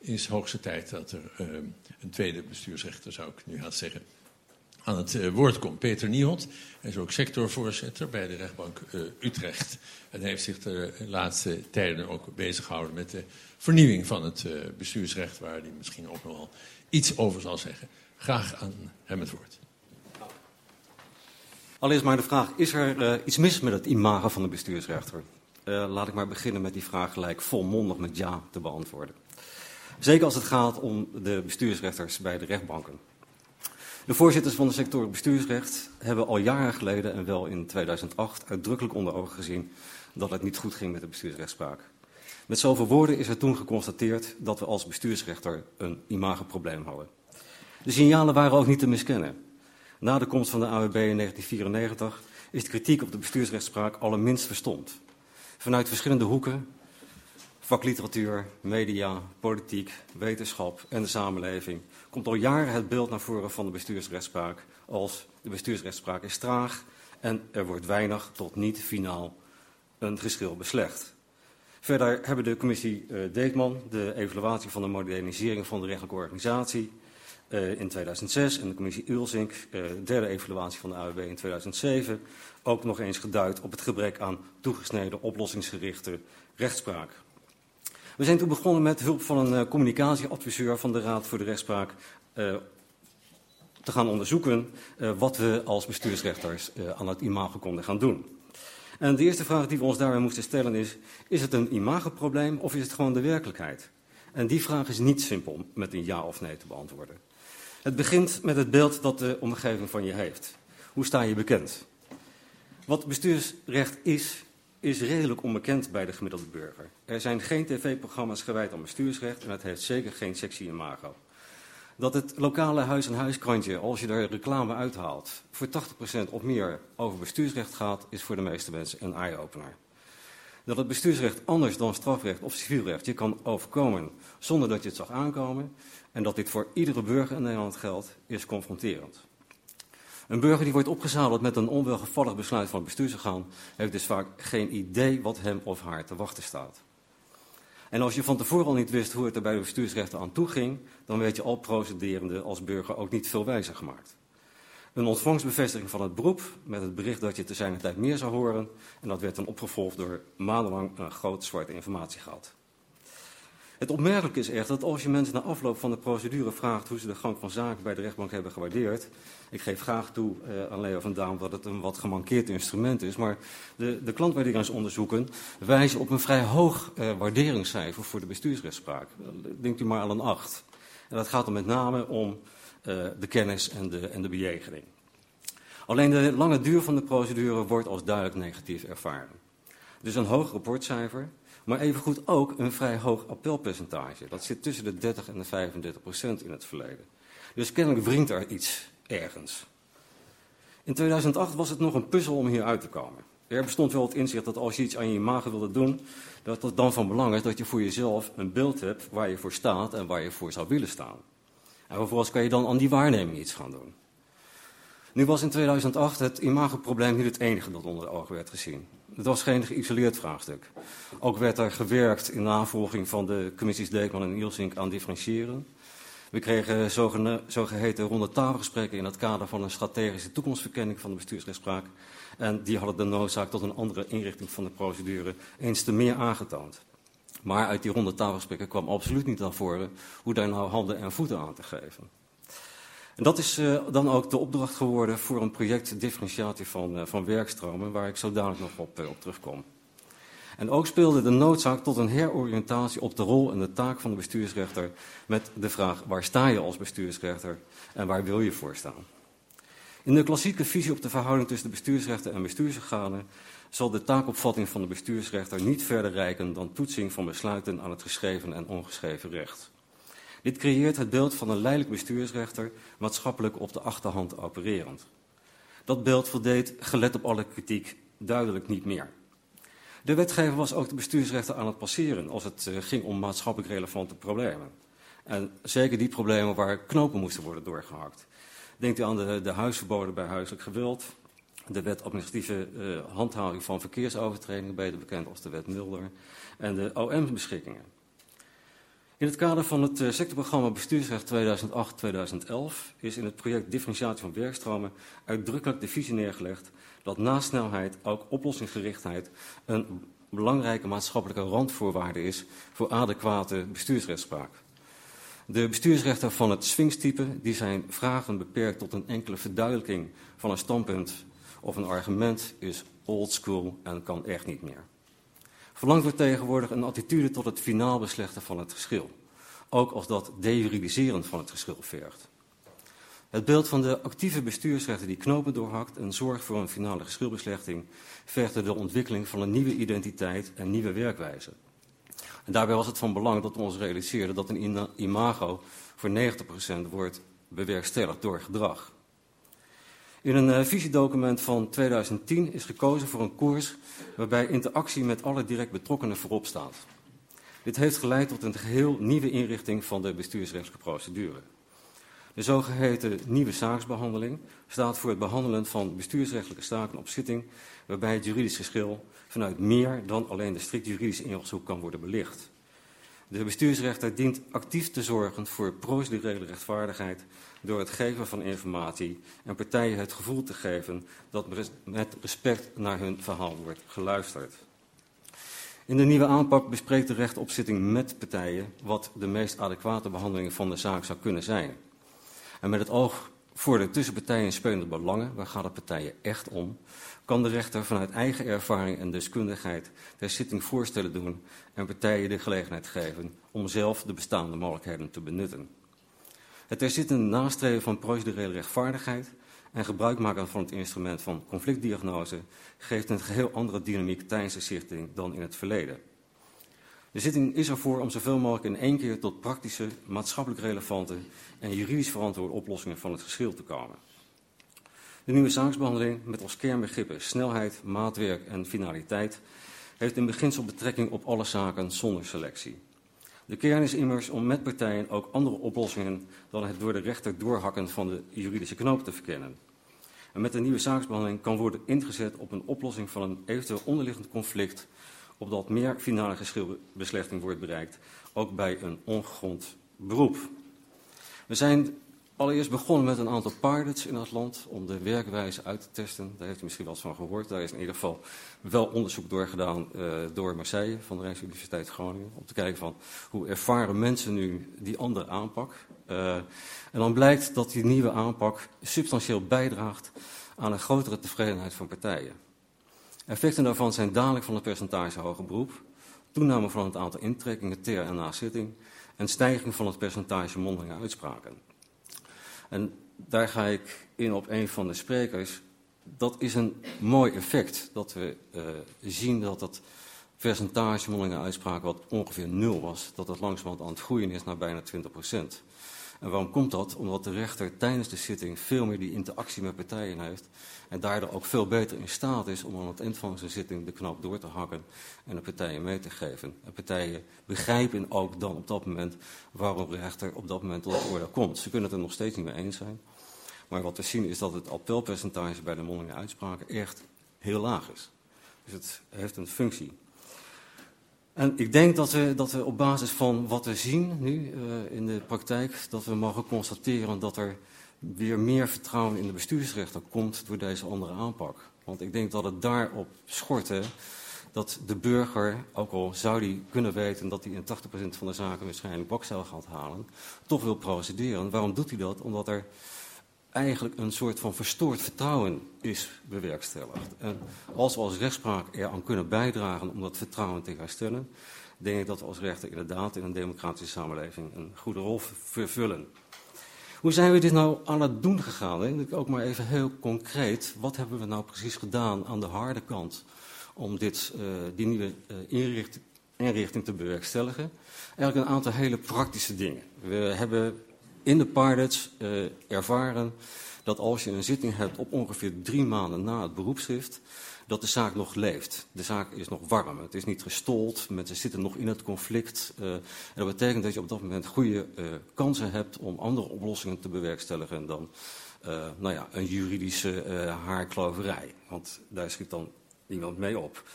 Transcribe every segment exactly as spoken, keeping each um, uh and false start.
is hoogste tijd dat er uh, een tweede bestuursrechter, zou ik nu haast zeggen, aan het uh, woord komt. Peter Nieholt, hij is ook sectorvoorzitter bij de rechtbank uh, Utrecht. En heeft zich de laatste tijden ook bezig gehouden met de vernieuwing van het uh, bestuursrecht, waar hij misschien ook nog wel iets over zal zeggen. Graag aan hem het woord. Allereerst maar de vraag, is er uh, iets mis met het imago van de bestuursrechter? Uh, laat ik maar beginnen met die vraag gelijk volmondig met ja te beantwoorden. Zeker als het gaat om de bestuursrechters bij de rechtbanken. De voorzitters van de sector bestuursrecht hebben al jaren geleden en wel in tweeduizend acht uitdrukkelijk onder ogen gezien dat het niet goed ging met de bestuursrechtspraak. Met zoveel woorden is er toen geconstateerd dat we als bestuursrechter een imagoprobleem hadden. De signalen waren ook niet te miskennen. Na de komst van de A W B in negentien vierennegentig is de kritiek op de bestuursrechtspraak allerminst verstomd. Vanuit verschillende hoeken, vakliteratuur, media, politiek, wetenschap en de samenleving, komt al jaren het beeld naar voren van de bestuursrechtspraak als de bestuursrechtspraak is traag en er wordt weinig tot niet finaal een geschil beslecht. Verder hebben de commissie uh, Deetman de evaluatie van de modernisering van de rechtelijke organisatie uh, in tweeduizend zes en de commissie Ulsink, uh, de derde evaluatie van de A W B in tweeduizend zeven, ook nog eens geduid op het gebrek aan toegesneden oplossingsgerichte rechtspraak. We zijn toen begonnen met hulp van een uh, communicatieadviseur van de Raad voor de Rechtspraak uh, te gaan onderzoeken uh, wat we als bestuursrechters uh, aan het imago konden gaan doen. En de eerste vraag die we ons daarbij moesten stellen is, is het een imagoprobleem of is het gewoon de werkelijkheid? En die vraag is niet simpel met een ja of nee te beantwoorden. Het begint met het beeld dat de omgeving van je heeft. Hoe sta je bekend? Wat bestuursrecht is, is redelijk onbekend bij de gemiddelde burger. Er zijn geen tv-programma's gewijd aan bestuursrecht en het heeft zeker geen sexy imago. Dat het lokale huis-en-huiskrantje, als je er reclame uithaalt, voor tachtig procent of meer over bestuursrecht gaat, is voor de meeste mensen een eye-opener. Dat het bestuursrecht anders dan strafrecht of civielrecht je kan overkomen zonder dat je het zag aankomen en dat dit voor iedere burger in Nederland geldt, is confronterend. Een burger die wordt opgezadeld met een onwelgevallig besluit van het bestuursorgaan heeft dus vaak geen idee wat hem of haar te wachten staat. En als je van tevoren al niet wist hoe het er bij de bestuursrechten aan toe ging, dan werd je al procederende als burger ook niet veel wijzer gemaakt. Een ontvangstbevestiging van het beroep met het bericht dat je te zijner tijd meer zou horen en dat werd dan opgevolgd door maandenlang een groot zwarte informatiegat. Het opmerkelijke is echt dat als je mensen na afloop van de procedure vraagt hoe ze de gang van zaken bij de rechtbank hebben gewaardeerd. Ik geef graag toe uh, aan Leo van Daam dat het een wat gemankeerd instrument is, maar de, de klantwaarderingsonderzoeken wijzen op een vrij hoog uh, waarderingscijfer voor de bestuursrechtspraak. Denkt u maar aan een acht. En dat gaat dan met name om uh, de kennis en de, en de bejegening. Alleen de lange duur van de procedure wordt als duidelijk negatief ervaren. Dus een hoog rapportcijfer, maar evengoed ook een vrij hoog appelpercentage. Dat zit tussen de dertig en de vijfendertig procent in het verleden. Dus kennelijk wringt er iets ergens. In tweeduizend acht was het nog een puzzel om hier uit te komen. Er bestond wel het inzicht dat als je iets aan je imago wilde doen, dat het dan van belang is dat je voor jezelf een beeld hebt waar je voor staat en waar je voor zou willen staan. En vervolgens kan je dan aan die waarneming iets gaan doen. Nu was in tweeduizend acht het imagoprobleem niet het enige dat onder de ogen werd gezien. Het was geen geïsoleerd vraagstuk. Ook werd er gewerkt in navolging van de commissies Deetman en Ilsink aan differentiëren. We kregen zogene, zogeheten ronde tafelgesprekken in het kader van een strategische toekomstverkenning van de bestuursrechtspraak. En die hadden de noodzaak tot een andere inrichting van de procedure eens te meer aangetoond. Maar uit die ronde tafelgesprekken kwam absoluut niet naar voren hoe daar nou handen en voeten aan te geven. En dat is uh, dan ook de opdracht geworden voor een project differentiatie van, uh, van werkstromen, waar ik zo dadelijk nog op, uh, op terugkom. En ook speelde de noodzaak tot een heroriëntatie op de rol en de taak van de bestuursrechter met de vraag waar sta je als bestuursrechter en waar wil je voor staan. In de klassieke visie op de verhouding tussen de bestuursrechter en bestuursorganen zal de taakopvatting van de bestuursrechter niet verder reiken dan toetsing van besluiten aan het geschreven en ongeschreven recht. Dit creëert het beeld van een leidelijk bestuursrechter, maatschappelijk op de achterhand opererend. Dat beeld voldeed, gelet op alle kritiek, duidelijk niet meer. De wetgever was ook de bestuursrechter aan het passeren als het ging om maatschappelijk relevante problemen. En zeker die problemen waar knopen moesten worden doorgehakt. Denkt u aan de, de huisverboden bij huiselijk geweld, de wet administratieve uh, handhaving van verkeersovertredingen, beter bekend als de wet Mulder, en de O M-beschikkingen. In het kader van het uh, sectorprogramma Bestuursrecht tweeduizend acht tot tweeduizend elf is in het project Differentiatie van werkstromen uitdrukkelijk de visie neergelegd dat naast snelheid ook oplossingsgerichtheid een belangrijke maatschappelijke randvoorwaarde is voor adequate bestuursrechtspraak. De bestuursrechten van het Sphinx-type die zijn vragen beperkt tot een enkele verduidelijking van een standpunt of een argument is old school en kan echt niet meer. Verlangd wordt tegenwoordig een attitude tot het finaal beslechten van het geschil, ook als dat dejuridiseren van het geschil vergt. Het beeld van de actieve bestuursrechter die knopen doorhakt en zorgt voor een finale geschilbeslechting vergt de ontwikkeling van een nieuwe identiteit en nieuwe werkwijze. En daarbij was het van belang dat we ons realiseerden dat een imago voor negentig procent wordt bewerkstelligd door gedrag. In een uh, visiedocument van tweeduizend tien is gekozen voor een koers waarbij interactie met alle direct betrokkenen voorop staat. Dit heeft geleid tot een geheel nieuwe inrichting van de bestuursrechtelijke procedure. De zogeheten nieuwe zaaksbehandeling staat voor het behandelen van bestuursrechtelijke zaken op zitting, waarbij het juridisch geschil vanuit meer dan alleen de strikt juridische invalshoek kan worden belicht. De bestuursrechter dient actief te zorgen voor procedurele rechtvaardigheid door het geven van informatie en partijen het gevoel te geven dat met respect naar hun verhaal wordt geluisterd. In de nieuwe aanpak bespreekt de rechtopzitting met partijen wat de meest adequate behandeling van de zaak zou kunnen zijn. En met het oog voor de tussen partijen spelende belangen, waar gaat de partijen echt om, kan de rechter vanuit eigen ervaring en deskundigheid ter zitting voorstellen doen en partijen de gelegenheid geven om zelf de bestaande mogelijkheden te benutten. Het ter zitting nastreven van procedurele rechtvaardigheid en gebruik maken van het instrument van conflictdiagnose geeft een geheel andere dynamiek tijdens de zitting dan in het verleden. De zitting is ervoor om zoveel mogelijk in één keer tot praktische, maatschappelijk relevante en juridisch verantwoorde oplossingen van het geschil te komen. De nieuwe zaaksbehandeling met als kernbegrippen snelheid, maatwerk en finaliteit heeft in beginsel betrekking op alle zaken zonder selectie. De kern is immers om met partijen ook andere oplossingen dan het door de rechter doorhakken van de juridische knoop te verkennen. En met de nieuwe zaaksbehandeling kan worden ingezet op een oplossing van een eventueel onderliggend conflict, opdat meer finale geschilbeslechting wordt bereikt, ook bij een ongegrond beroep. We zijn allereerst begonnen met een aantal pilots in het land om de werkwijze uit te testen. Daar heeft u misschien wel eens van gehoord. Daar is in ieder geval wel onderzoek door gedaan uh, door Marseille van de Rijksuniversiteit Groningen. Om te kijken van hoe ervaren mensen nu die andere aanpak. Uh, en dan blijkt dat die nieuwe aanpak substantieel bijdraagt aan een grotere tevredenheid van partijen. Effecten daarvan zijn daling van het percentage hoger beroep, toename van het aantal intrekkingen ter en na zitting en stijging van het percentage mondelinge uitspraken. En daar ga ik in op een van de sprekers. Dat is een mooi effect, dat we uh, zien dat het percentage mondelinge uitspraken wat ongeveer nul was, dat het langzamerhand aan het groeien is naar bijna twintig procent. En waarom komt dat? Omdat de rechter tijdens de zitting veel meer die interactie met partijen heeft en daardoor ook veel beter in staat is om aan het eind van zijn zitting de knoop door te hakken en de partijen mee te geven. En partijen begrijpen ook dan op dat moment waarom de rechter op dat moment tot het oordeel komt. Ze kunnen het er nog steeds niet mee eens zijn, maar wat we zien is dat het appelpercentage bij de mondelinge uitspraken echt heel laag is. Dus het heeft een functie. En ik denk dat we, dat we op basis van wat we zien nu uh, in de praktijk, dat we mogen constateren dat er weer meer vertrouwen in de bestuursrechter komt door deze andere aanpak. Want ik denk dat het daarop schort, hè, dat de burger, ook al zou die kunnen weten dat hij in tachtig procent van de zaken waarschijnlijk bakzeil gaat halen, toch wil procederen. Waarom doet hij dat? Omdat er eigenlijk een soort van verstoord vertrouwen is bewerkstelligd. En als we als rechtspraak eraan kunnen bijdragen om dat vertrouwen te herstellen, denk ik dat we als rechter inderdaad in een democratische samenleving een goede rol vervullen. Hoe zijn we dit nou aan het doen gegaan? Hè? Ook maar even heel concreet, wat hebben we nou precies gedaan aan de harde kant om dit, uh, die nieuwe uh, inrichting, inrichting te bewerkstelligen? Eigenlijk een aantal hele praktische dingen. We hebben in de pilots uh, ervaren dat als je een zitting hebt op ongeveer drie maanden na het beroepsschrift, dat de zaak nog leeft. De zaak is nog warm, het is niet gestold, mensen zitten nog in het conflict. Uh, en dat betekent dat je op dat moment goede uh, kansen hebt om andere oplossingen te bewerkstelligen dan uh, nou ja, een juridische uh, haarkloverij. Want daar schiet dan niemand mee op.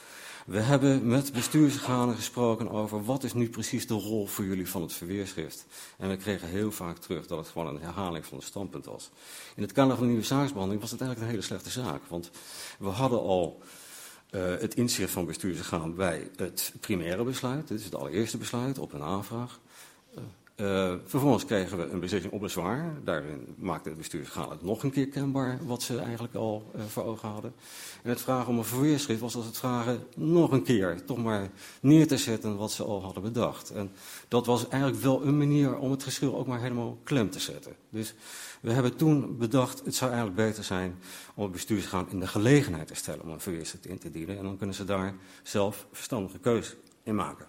We hebben met bestuursorganen gesproken over wat is nu precies de rol voor jullie van het verweerschrift. En we kregen heel vaak terug dat het gewoon een herhaling van het standpunt was. In het kader van de nieuwe zaaksbehandeling was het eigenlijk een hele slechte zaak. Want we hadden al uh, het inzicht van bestuursorgaan bij het primaire besluit. Dit is het allereerste besluit op een aanvraag. Uh, Uh, vervolgens kregen we een beslissing op bezwaar. Daarin maakte het bestuursorgaan het nog een keer kenbaar wat ze eigenlijk al uh, voor ogen hadden. En het vragen om een verweerschrift was als het vragen nog een keer toch maar neer te zetten wat ze al hadden bedacht. En dat was eigenlijk wel een manier om het geschil ook maar helemaal klem te zetten. Dus we hebben toen bedacht, het zou eigenlijk beter zijn om het bestuursorgaan in de gelegenheid te stellen om een verweerschrift in te dienen. En dan kunnen ze daar zelf verstandige keuze in maken.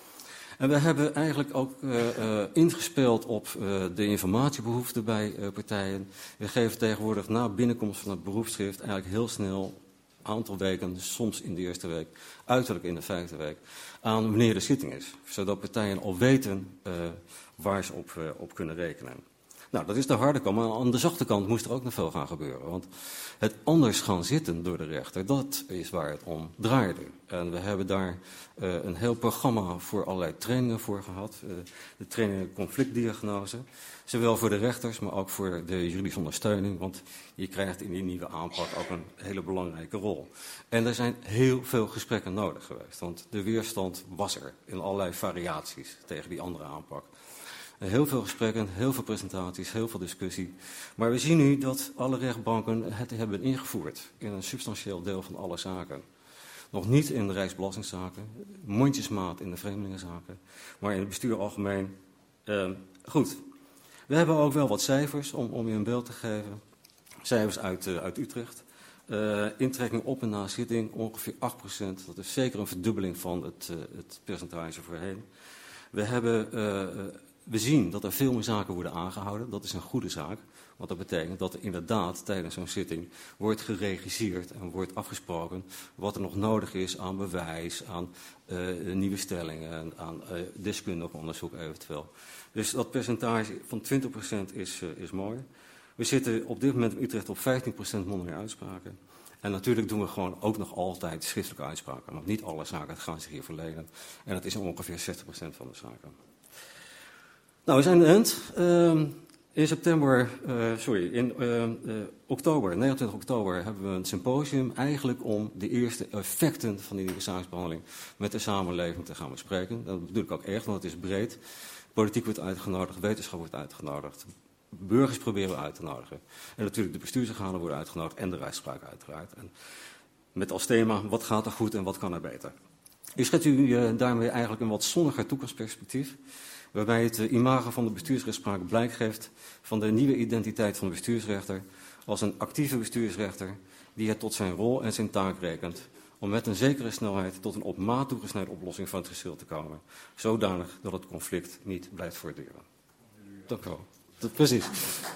En we hebben eigenlijk ook uh, uh, ingespeeld op uh, de informatiebehoeften bij uh, partijen. We geven tegenwoordig na binnenkomst van het beroepsschrift eigenlijk heel snel, een aantal weken, soms in de eerste week, uiterlijk in de vijfde week, aan wanneer de zitting is. Zodat partijen al weten uh, waar ze op, uh, op kunnen rekenen. Nou, dat is de harde kant, maar aan de zachte kant moest er ook nog veel gaan gebeuren. Want het anders gaan zitten door de rechter, dat is waar het om draaide. En we hebben daar uh, een heel programma voor allerlei trainingen voor gehad. Uh, de trainingen conflictdiagnose, zowel voor de rechters, maar ook voor de juridische ondersteuning. Want je krijgt in die nieuwe aanpak ook een hele belangrijke rol. En er zijn heel veel gesprekken nodig geweest, want de weerstand was er in allerlei variaties tegen die andere aanpak. Heel veel gesprekken, heel veel presentaties, heel veel discussie. Maar we zien nu dat alle rechtbanken het hebben ingevoerd in een substantieel deel van alle zaken. Nog niet in de rijksbelastingzaken, mondjesmaat in de vreemdelingenzaken, maar in het bestuur algemeen. Uh, goed, we hebben ook wel wat cijfers om, om je een beeld te geven. Cijfers uit, uh, uit Utrecht. Uh, intrekking op en na zitting ongeveer acht procent. Dat is zeker een verdubbeling van het, uh, het percentage voorheen. We hebben... Uh, We zien dat er veel meer zaken worden aangehouden. Dat is een goede zaak. Want dat betekent dat er inderdaad tijdens zo'n zitting wordt geregisseerd en wordt afgesproken wat er nog nodig is aan bewijs, aan uh, nieuwe stellingen, aan uh, deskundig onderzoek eventueel. Dus dat percentage van twintig procent is, uh, is mooi. We zitten op dit moment in Utrecht op vijftien procent mondelinge uitspraken. En natuurlijk doen we gewoon ook nog altijd schriftelijke uitspraken. Want niet alle zaken gaan zich hier verlenen. En dat is ongeveer zestig procent van de zaken. Nou, we zijn aan het eind. Uh, in september, uh, sorry, in uh, uh, oktober, negenentwintig oktober, hebben we een symposium eigenlijk om de eerste effecten van die nieuwe zaaksbehandeling met de samenleving te gaan bespreken. Dat bedoel ik ook echt, want het is breed. Politiek wordt uitgenodigd, wetenschap wordt uitgenodigd, burgers proberen we uit te nodigen. En natuurlijk de bestuursorganen worden uitgenodigd en de rechtspraak uiteraard. En met als thema, wat gaat er goed en wat kan er beter? Ik schets u uh, daarmee eigenlijk een wat zonniger toekomstperspectief, waarbij het imago van de bestuursrechtspraak blijk geeft van de nieuwe identiteit van de bestuursrechter als een actieve bestuursrechter die het tot zijn rol en zijn taak rekent om met een zekere snelheid tot een op maat toegesneden oplossing van het geschil te komen, zodanig dat het conflict niet blijft voortduren. Dank u wel. Precies.